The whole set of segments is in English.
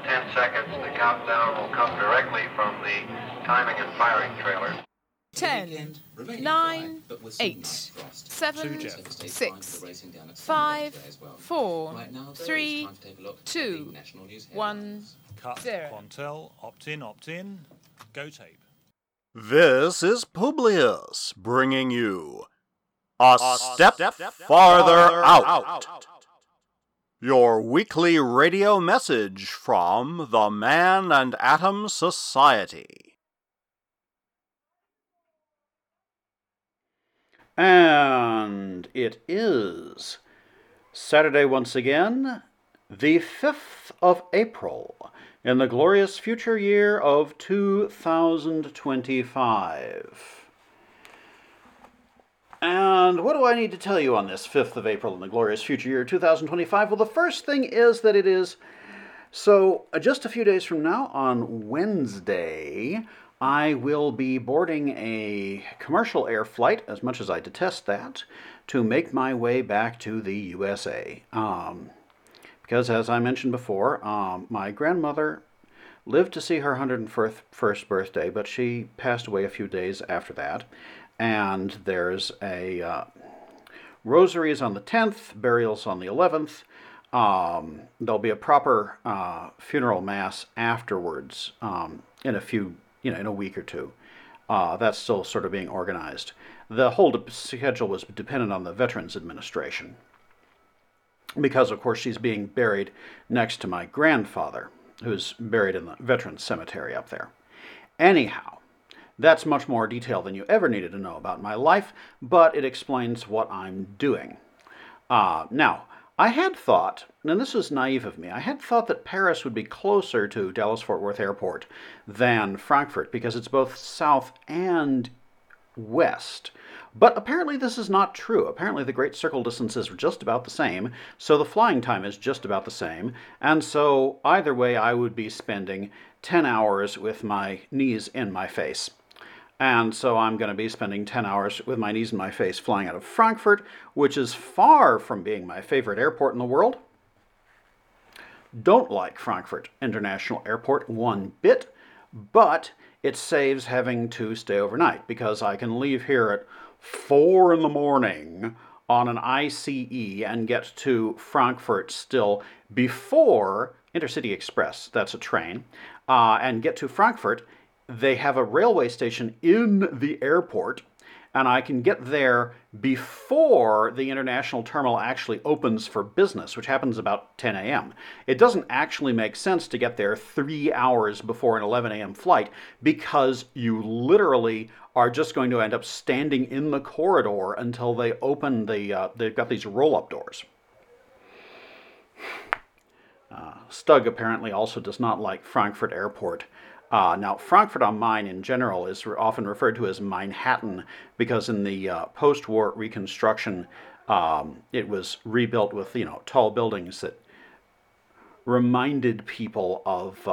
10 seconds. The countdown will come directly from the timing and firing trailer. 10, 9, 8, 7, 6, 5, 4, 3, 2, 1, Cut. 0. Quantel, opt in, go tape. This is Publius bringing you A Step Farther Out, your weekly radio message from the Man and Atom Society. And it is Saturday once again, the 5th of April, in the glorious future year of 2025. And what do I need to tell you on this 5th of April in the glorious future year 2025? Well, the first thing is that it is, just a few days from now, on Wednesday, I will be boarding a commercial air flight, as much as I detest that, to make my way back to the USA. Because, as I mentioned before, my grandmother lived to see her 101st birthday, but she passed away a few days after that. And there's a rosaries on the 10th, burials on the 11th. There'll be a proper funeral mass afterwards in a week or two. That's still sort of being organized. The whole schedule was dependent on the Veterans Administration, because, of course, she's being buried next to my grandfather, who's buried in the Veterans Cemetery up there. Anyhow, that's much more detail than you ever needed to know about my life, but it explains what I'm doing. Now, I had thought, and this was naive of me, I had thought that Paris would be closer to Dallas-Fort Worth Airport than Frankfurt, because it's both south and west. But apparently this is not true. Apparently the Great Circle distances are just about the same, so the flying time is just about the same, and so either way I would be spending 10 hours with my knees in my face. And so I'm going to be spending 10 hours with my knees in my face flying out of Frankfurt, which is far from being my favorite airport in the world. Don't like Frankfurt International Airport one bit, but it saves having to stay overnight, because I can leave here at 4 in the morning on an ICE and get to Frankfurt still before Intercity Express, that's a train, and get to Frankfurt. They have a railway station in the airport, and I can get there before the international terminal actually opens for business, which happens about 10 a.m. It doesn't actually make sense to get there 3 hours before an 11 a.m. flight, because you literally are just going to end up standing in the corridor until they open they've got these roll-up doors. Stug apparently also does not like Frankfurt Airport. Now, Frankfurt am Main in general is often referred to as Manhattan, because in the post-war reconstruction, it was rebuilt with, tall buildings that reminded people of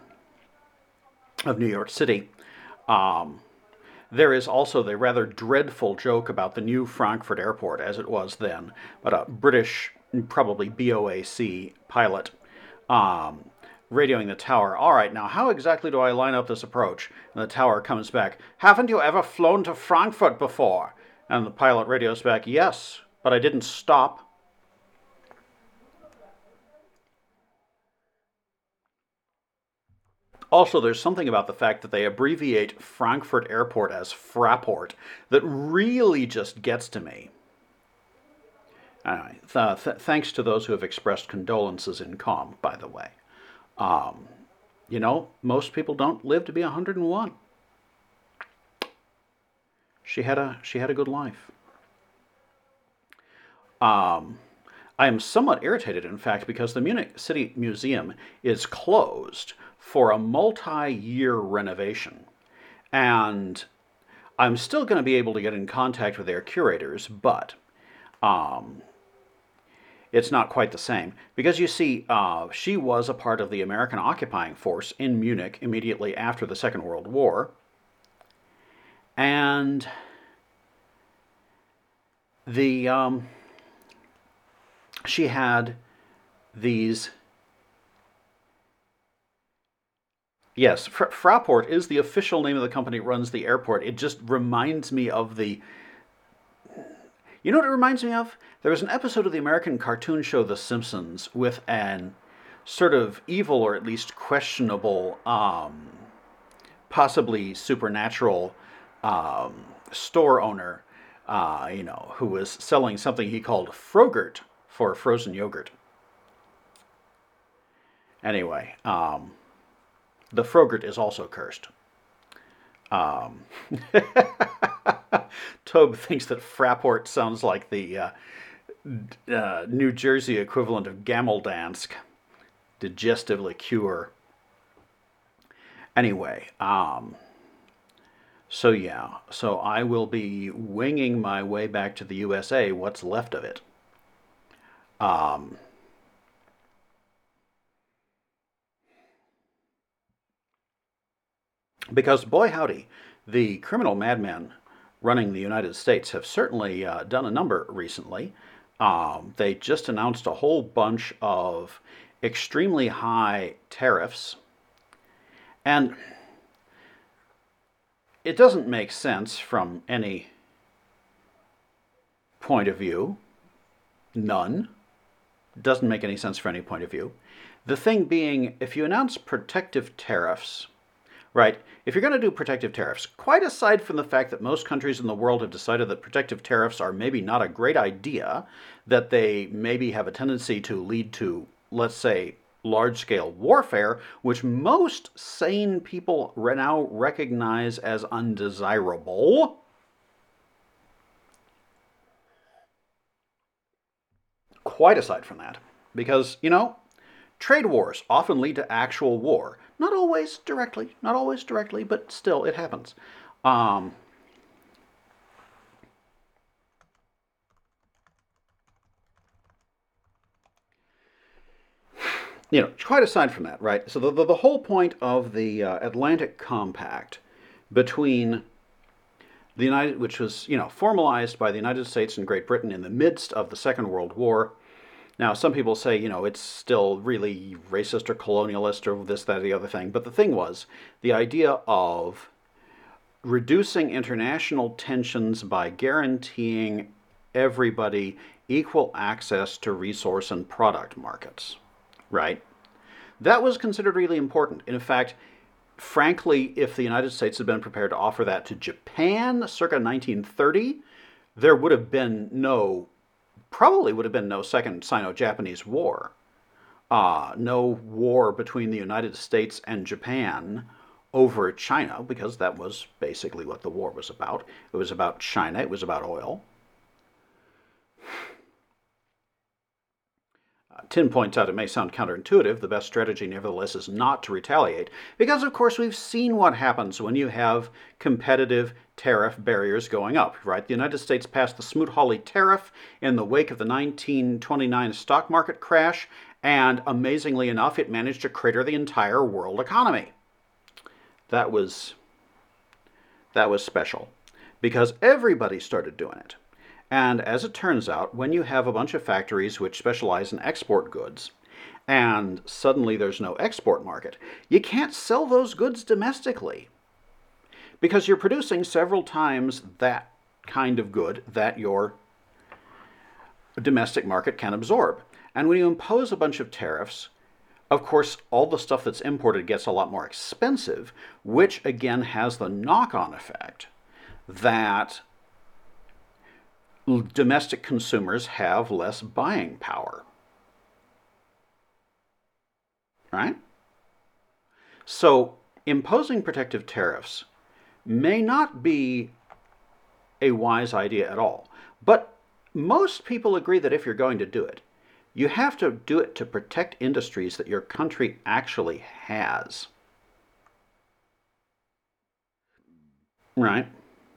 New York City. There is also the rather dreadful joke about the new Frankfurt Airport, as it was then, but a British, probably BOAC pilot, radioing the tower. All right, now how exactly do I line up this approach? And the tower comes back, haven't you ever flown to Frankfurt before? And the pilot radios back, yes, but I didn't stop. Also, there's something about the fact that they abbreviate Frankfurt Airport as Fraport that really just gets to me. Anyway, thanks to those who have expressed condolences in COM, by the way. Most people don't live to be 101. She had a good life. I am somewhat irritated, in fact, because the Munich City Museum is closed for a multi-year renovation. And I'm still going to be able to get in contact with their curators, but it's not quite the same. Because you see, she was a part of the American occupying force in Munich immediately after the Second World War. And she had these Yes, Fraport is the official name of the company that runs the airport. It just reminds me of the... You know what it reminds me of? There was an episode of the American cartoon show The Simpsons with an sort of evil, or at least questionable, possibly supernatural store owner, who was selling something he called Frogurt for frozen yogurt. Anyway, the Frogurt is also cursed. Tobe thinks that Fraport sounds like the New Jersey equivalent of Gameldansk, digestive liqueur. Anyway, so I will be winging my way back to the USA, what's left of it. Because, boy howdy, the criminal madmen running the United States have certainly done a number recently. They just announced a whole bunch of extremely high tariffs. And it doesn't make sense from any point of view. None. It doesn't make any sense from any point of view. The thing being, if you announce protective tariffs, right, if you're going to do protective tariffs, quite aside from the fact that most countries in the world have decided that protective tariffs are maybe not a great idea, that they maybe have a tendency to lead to, let's say, large-scale warfare, which most sane people now recognize as undesirable. Quite aside from that, because, trade wars often lead to actual war. Not always directly, but still, it happens. Quite aside from that, right? So the whole point of the Atlantic Compact between the United, which was, formalized by the United States and Great Britain in the midst of the Second World War. Now, some people say, it's still really racist or colonialist or this, that, or the other thing. But the thing was, the idea of reducing international tensions by guaranteeing everybody equal access to resource and product markets, right? That was considered really important. In fact, frankly, if the United States had been prepared to offer that to Japan circa 1930, there would have been probably would have been no second Sino-Japanese war. No war between the United States and Japan over China, because that was basically what the war was about. It was about China, it was about oil. Tin points out it may sound counterintuitive. The best strategy, nevertheless, is not to retaliate, because, of course, we've seen what happens when you have competitive tariff barriers going up, right? The United States passed the Smoot-Hawley tariff in the wake of the 1929 stock market crash, and amazingly enough, it managed to crater the entire world economy. That was special, because everybody started doing it. And as it turns out, when you have a bunch of factories which specialize in export goods, and suddenly there's no export market, you can't sell those goods domestically, because you're producing several times that kind of good that your domestic market can absorb. And when you impose a bunch of tariffs, of course, all the stuff that's imported gets a lot more expensive, which again has the knock-on effect that domestic consumers have less buying power. Right? So, imposing protective tariffs may not be a wise idea at all. But most people agree that if you're going to do it, you have to do it to protect industries that your country actually has. Right?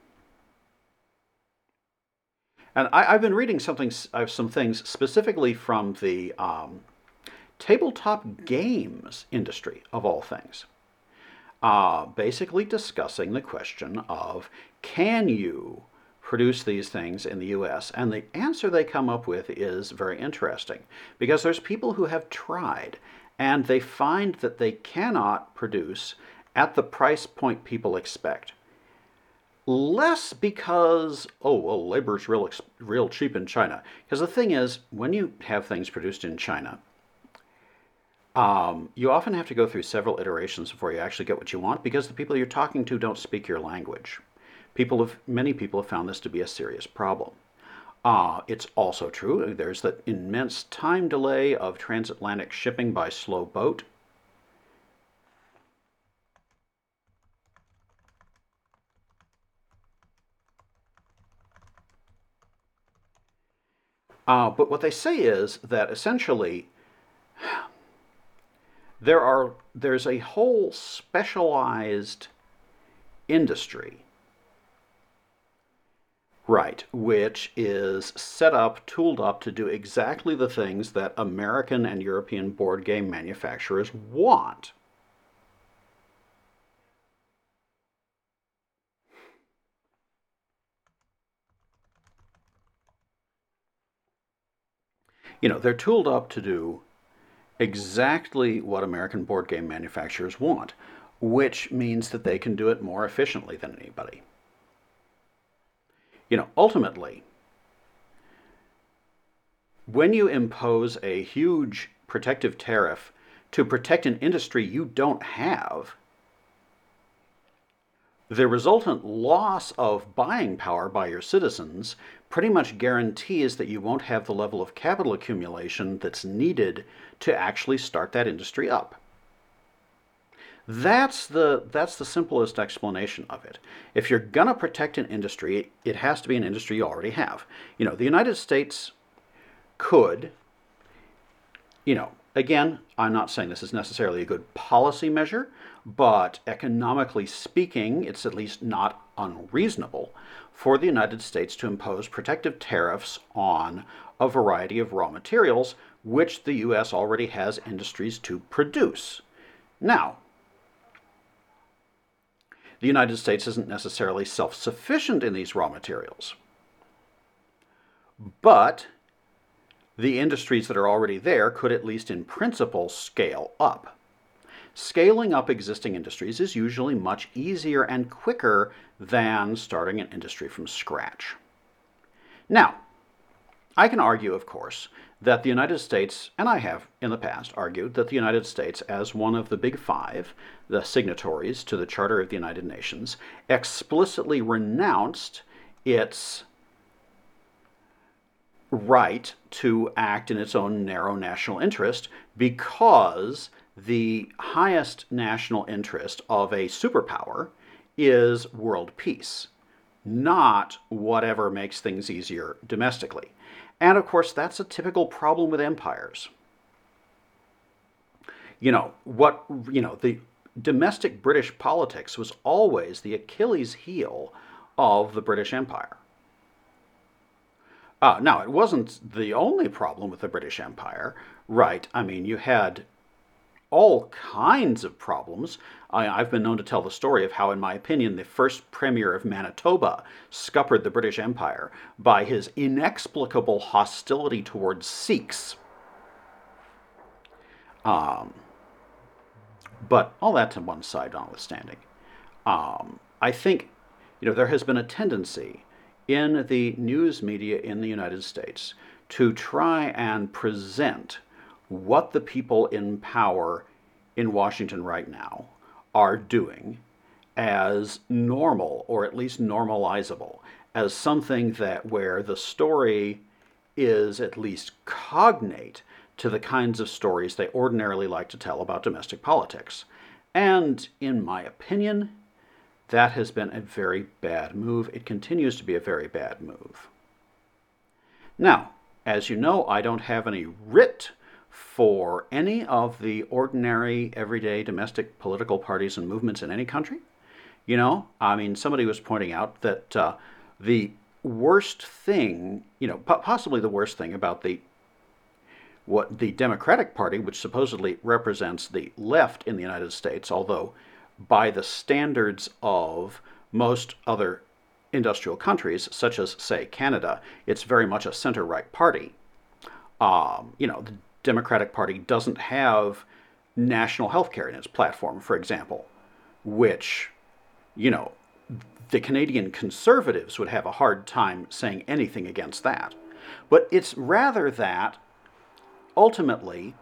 And I've been reading some things specifically from the tabletop games industry, of all things. Basically discussing the question of, can you produce these things in the U.S.? And the answer they come up with is very interesting, because there's people who have tried, and they find that they cannot produce at the price point people expect. Less because, oh, well, labor's real cheap in China. Because the thing is, when you have things produced in China, you often have to go through several iterations before you actually get what you want, because the people you're talking to don't speak your language. Many people have found this to be a serious problem. It's also true, there's that immense time delay of transatlantic shipping by slow boat. But what they say is that essentially there's a whole specialized industry, right, which is set up, tooled up to do exactly the things that American and European board game manufacturers want. They're tooled up to do exactly what American board game manufacturers want, which means that they can do it more efficiently than anybody. Ultimately, when you impose a huge protective tariff to protect an industry you don't have, the resultant loss of buying power by your citizens pretty much guarantees that you won't have the level of capital accumulation that's needed to actually start that industry up. That's the simplest explanation of it. If you're going to protect an industry, it has to be an industry you already have. The United States could, again, I'm not saying this is necessarily a good policy measure, but economically speaking, it's at least not unreasonable for the United States to impose protective tariffs on a variety of raw materials, which the U.S. already has industries to produce. Now, the United States isn't necessarily self-sufficient in these raw materials, but the industries that are already there could, at least in principle, scale up. Scaling up existing industries is usually much easier and quicker than starting an industry from scratch. Now, I can argue, of course, that the United States, and I have in the past argued that the United States, as one of the Big Five, the signatories to the Charter of the United Nations, explicitly renounced its right to act in its own narrow national interest, because the highest national interest of a superpower is world peace, not whatever makes things easier domestically. And of course, that's a typical problem with empires. The domestic British politics was always the Achilles heel of the British Empire. Now, it wasn't the only problem with the British Empire, right? I mean, you had all kinds of problems. I've been known to tell the story of how, in my opinion, the first premier of Manitoba scuppered the British Empire by his inexplicable hostility towards Sikhs. But all that to one side notwithstanding, I think there has been a tendency in the news media in the United States to try and present what the people in power in Washington right now are doing as normal, or at least normalizable, as something where the story is at least cognate to the kinds of stories they ordinarily like to tell about domestic politics. And in my opinion, that has been a very bad move. It continues to be a very bad move. Now, as you know, I don't have any writ for any of the ordinary, everyday domestic political parties and movements in any country. Somebody was pointing out that the worst thing, possibly the worst thing about the Democratic Party, which supposedly represents the left in the United States, although by the standards of most other industrial countries, such as, say, Canada, it's very much a center-right party. The Democratic Party doesn't have national health care in its platform, for example, which, you know, the Canadian Conservatives would have a hard time saying anything against that. But it's rather that, ultimately,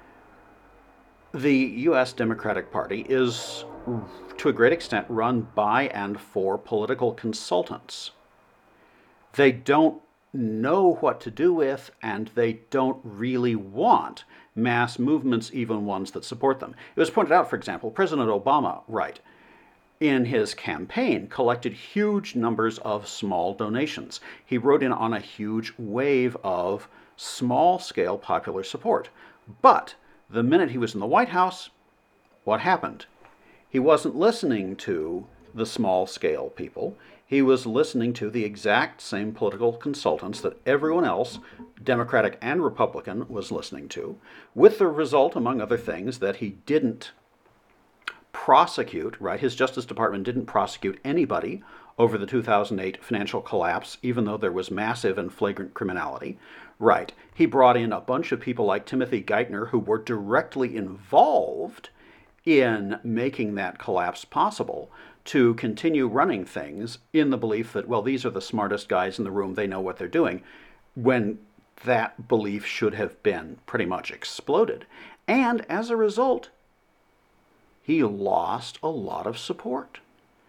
the U.S. Democratic Party is, to a great extent, run by and for political consultants. They don't know what to do with, and they don't really want mass movements, even ones that support them. It was pointed out, for example, President Obama, right, in his campaign, collected huge numbers of small donations. He rode in on a huge wave of small-scale popular support. But the minute he was in the White House, what happened? He wasn't listening to the small-scale people. He was listening to the exact same political consultants that everyone else, Democratic and Republican, was listening to, with the result, among other things, that he didn't prosecute, right? His Justice Department didn't prosecute anybody over the 2008 financial collapse, even though there was massive and flagrant criminality, right? He brought in a bunch of people like Timothy Geithner who were directly involved in making that collapse possible to continue running things in the belief that, well, these are the smartest guys in the room, they know what they're doing, when that belief should have been pretty much exploded. And as a result, he lost a lot of support.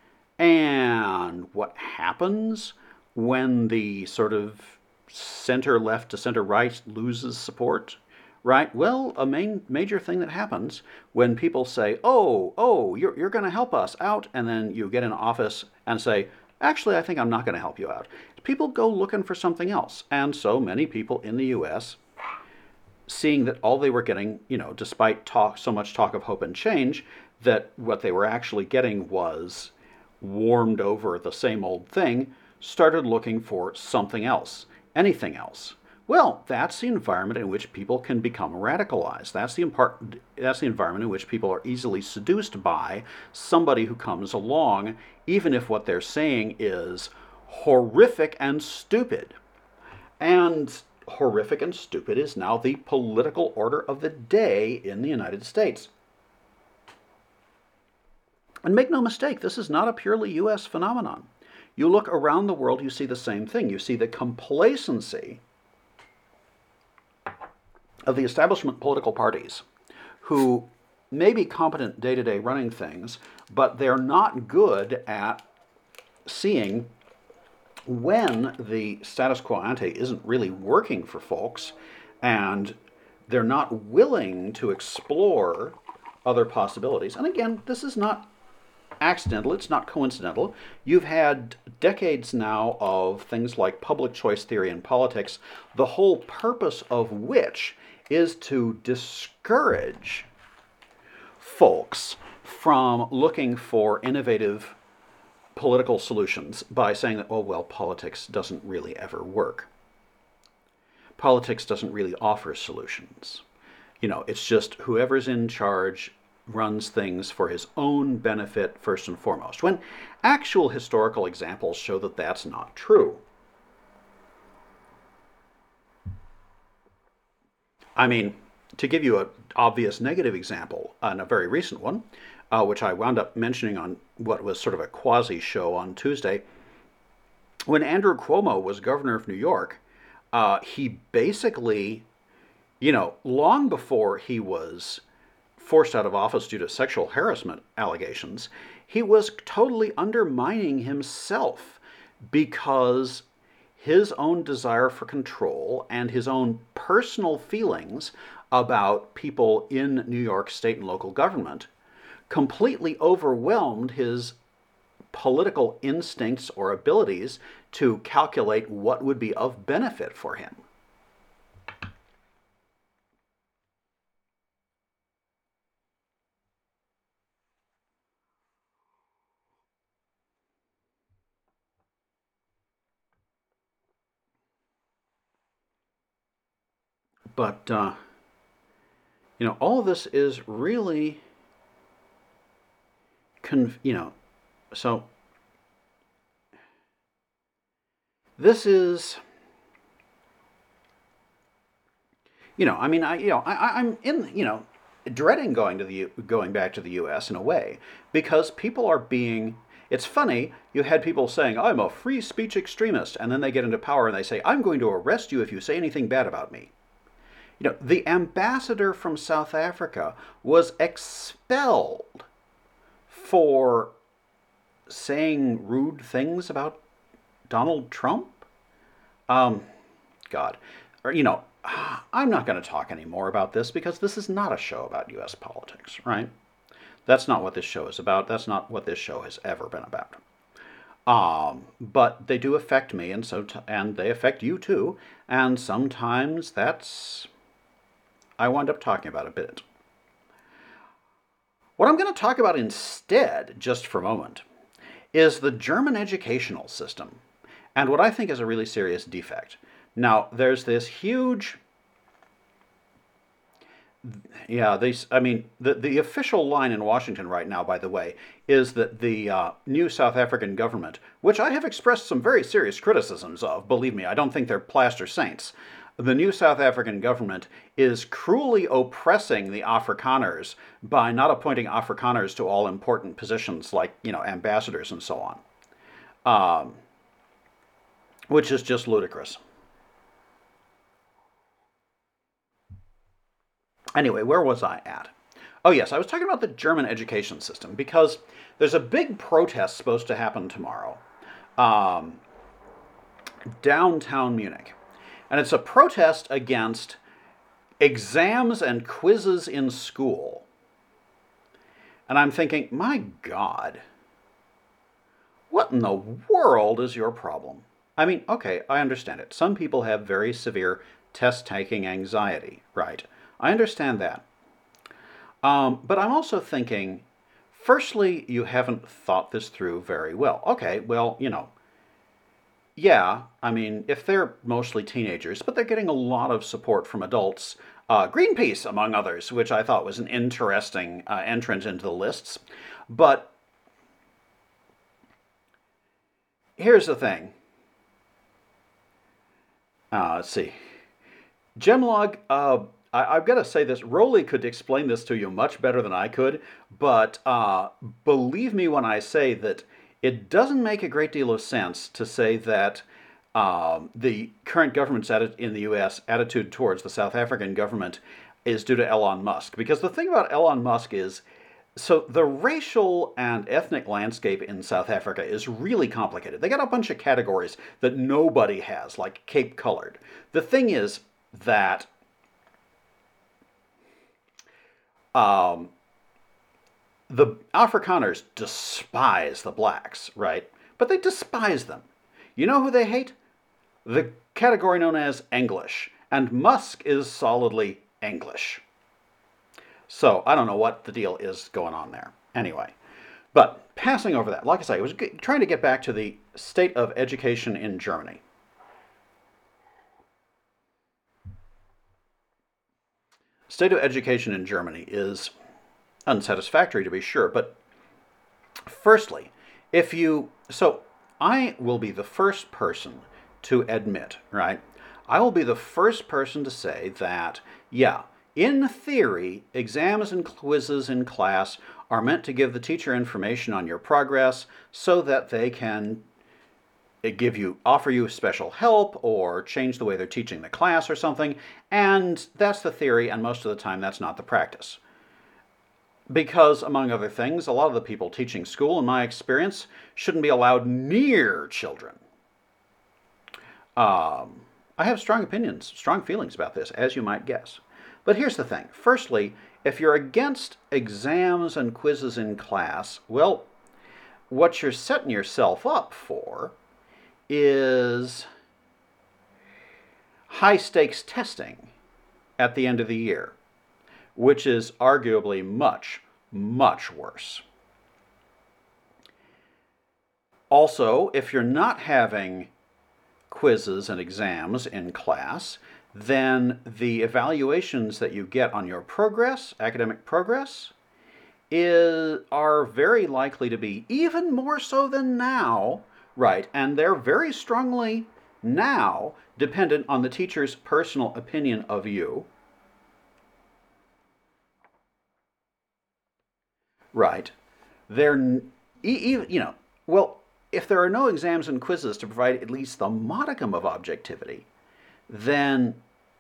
And what happens when the sort of center left to center right loses support? Right? Well, a major thing that happens when people say, oh, you're going to help us out, and then you get in office and say, actually, I think I'm not going to help you out. People go looking for something else. And so many people in the U.S., seeing that all they were getting, despite so much talk of hope and change, that what they were actually getting was warmed over the same old thing, started looking for something else, anything else. Well, that's the environment in which people can become radicalized. That's the environment in which people are easily seduced by somebody who comes along, even if what they're saying is horrific and stupid. And horrific and stupid is now the political order of the day in the United States. And make no mistake, this is not a purely U.S. phenomenon. You look around the world, you see the same thing. You see the complacency of the establishment political parties, who may be competent day-to-day running things, but they're not good at seeing when the status quo ante isn't really working for folks, and they're not willing to explore other possibilities. And again, this is not accidental, it's not coincidental. You've had decades now of things like public choice theory in politics, the whole purpose of which is to discourage folks from looking for innovative political solutions by saying that, oh, well, politics doesn't really ever work. Politics doesn't really offer solutions. It's just whoever's in charge runs things for his own benefit first and foremost, when actual historical examples show that that's not true. I mean, to give you an obvious negative example, and a very recent one, which I wound up mentioning on what was sort of a quasi-show on Tuesday, when Andrew Cuomo was governor of New York, he basically, long before he was forced out of office due to sexual harassment allegations, he was totally undermining himself because his own desire for control and his own personal feelings about people in New York state and local government completely overwhelmed his political instincts or abilities to calculate what would be of benefit for him. But, all of this is really, so this is, I'm in, dreading going back to the U.S. in a way, because people are being. It's funny, you had people saying, I'm a free speech extremist, and then they get into power and they say, I'm going to arrest you if you say anything bad about me. The ambassador from South Africa was expelled for saying rude things about Donald Trump. God. I'm not going to talk anymore about this because this is not a show about U.S. politics, right? That's not what this show is about. That's not what this show has ever been about. But they do affect me, and they affect you too. And sometimes I wind up talking about a bit. What I'm going to talk about instead, just for a moment, is the German educational system, and what I think is a really serious defect. Now, there's this huge. Yeah, the official line in Washington right now, by the way, is that the new South African government, which I have expressed some very serious criticisms of, believe me, I don't think they're plaster saints. The new South African government is cruelly oppressing the Afrikaners by not appointing Afrikaners to all important positions like, ambassadors and so on, which is just ludicrous. Anyway, where was I at? Oh yes, I was talking about the German education system because there's a big protest supposed to happen tomorrow, downtown Munich. And it's a protest against exams and quizzes in school. And I'm thinking, my God, what in the world is your problem? I mean, okay, I understand it. Some people have very severe test-taking anxiety, right? I understand that. But I'm also thinking, firstly, you haven't thought this through very well. Okay, well, yeah, I mean, if they're mostly teenagers, but they're getting a lot of support from adults, Greenpeace, among others, which I thought was an interesting entrant into the lists. But here's the thing. Let's see. Gemlog, I've got to say this, Rowley could explain this to you much better than I could, but believe me when I say that it doesn't make a great deal of sense to say that the current government's in the U.S. attitude towards the South African government is due to Elon Musk. Because the thing about Elon Musk is, so the racial and ethnic landscape in South Africa is really complicated. They got a bunch of categories that nobody has, like Cape Colored. The thing is that the Afrikaners despise the blacks, right? But they despise them. You know who they hate? The category known as English. And Musk is solidly English. So I don't know what the deal is going on there. Anyway, but passing over that, like I say, I was trying to get back to the state of education in Germany. State of education in Germany is unsatisfactory, to be sure, but firstly, so I will be the first person to admit, right? I will be the first person to say that, yeah, in theory, exams and quizzes in class are meant to give the teacher information on your progress so that they can offer you special help or change the way they're teaching the class or something, and that's the theory, and most of the time that's not the practice. Because, among other things, a lot of the people teaching school, in my experience, shouldn't be allowed near children. I have strong feelings about this, as you might guess. But here's the thing. Firstly, if you're against exams and quizzes in class, well, what you're setting yourself up for is high-stakes testing at the end of the year, which is arguably much, much worse. Also, if you're not having quizzes and exams in class, then the evaluations that you get on your progress, academic progress, are very likely to be even more so than now, right? And they're very strongly now dependent on the teacher's personal opinion of you. right? Well, if there are no exams and quizzes to provide at least the modicum of objectivity, then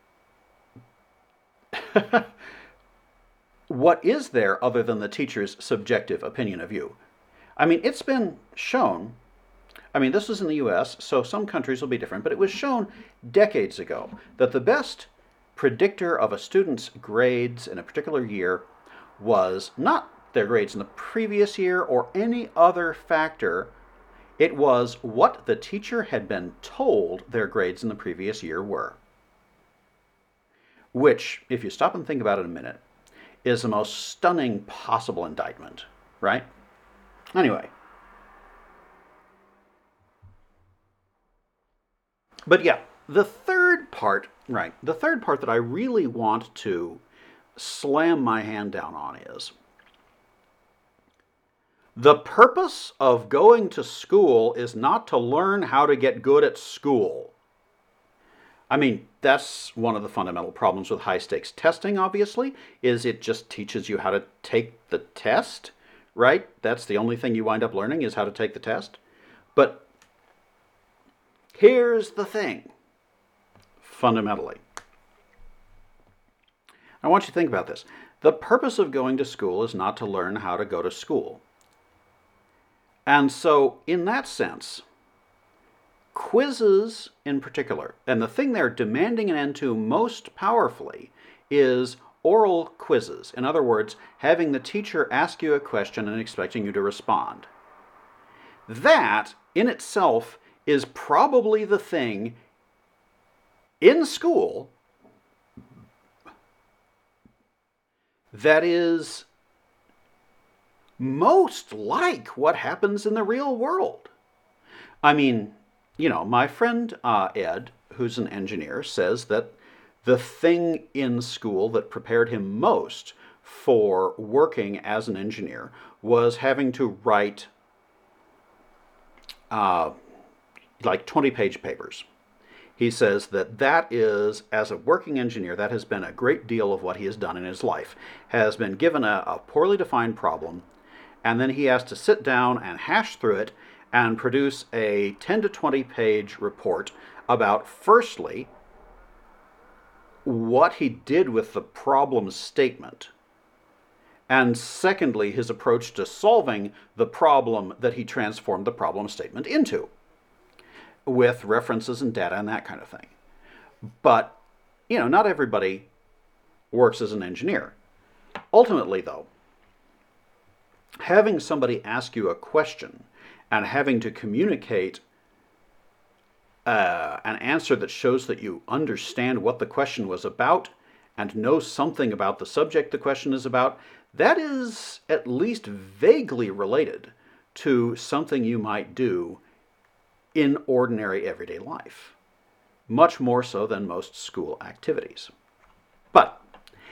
what is there other than the teacher's subjective opinion of you? I mean, it's been shown, this was in the US, so some countries will be different, but it was shown decades ago that the best predictor of a student's grades in a particular year was not their grades in the previous year or any other factor. It was what the teacher had been told their grades in the previous year were. Which, if you stop and think about it a minute, is the most stunning possible indictment, right? Anyway. But yeah, the third part that I really want to slam my hand down on is the purpose of going to school is not to learn how to get good at school. I mean, that's one of the fundamental problems with high-stakes testing, obviously, is it just teaches you how to take the test, right? That's the only thing you wind up learning is how to take the test. But here's the thing, fundamentally. I want you to think about this. The purpose of going to school is not to learn how to go to school. And so, in that sense, quizzes in particular, and the thing they're demanding an end to most powerfully is oral quizzes. In other words, having the teacher ask you a question and expecting you to respond. That, in itself, is probably the thing in school that is most like what happens in the real world. I mean, my friend Ed, who's an engineer, says that the thing in school that prepared him most for working as an engineer was having to write like 20-page papers. He says that is, as a working engineer, that has been a great deal of what he has done in his life, has been given a poorly defined problem, and then he has to sit down and hash through it and produce a 10 to 20 page report about, firstly, what he did with the problem statement, and secondly, his approach to solving the problem that he transformed the problem statement into, with references and data and that kind of thing. But, not everybody works as an engineer. Ultimately, though, having somebody ask you a question and having to communicate an answer that shows that you understand what the question was about and know something about the subject the question is about, that is at least vaguely related to something you might do in ordinary everyday life, much more so than most school activities. But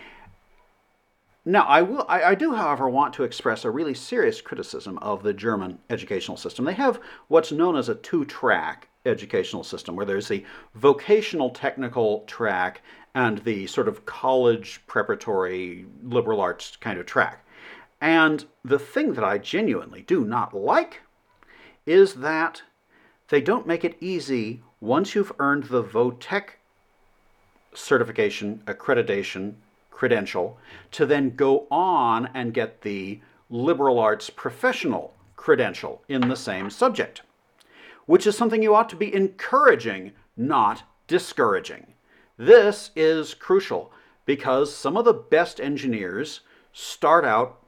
now I do, however, want to express a really serious criticism of the German educational system. They have what's known as a two-track educational system, where there's the vocational technical track and the sort of college preparatory liberal arts kind of track. And the thing that I genuinely do not like is that they don't make it easy, once you've earned the VOTEC certification, accreditation, credential, to then go on and get the liberal arts professional credential in the same subject, which is something you ought to be encouraging, not discouraging. This is crucial because some of the best engineers start out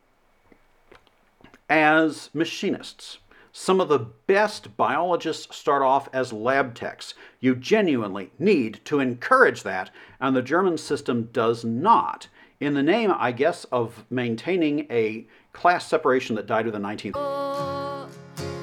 as machinists. Some of the best biologists start off as lab techs. You genuinely need to encourage that, and the German system does not, in the name, I guess, of maintaining a class separation that died with the 19th.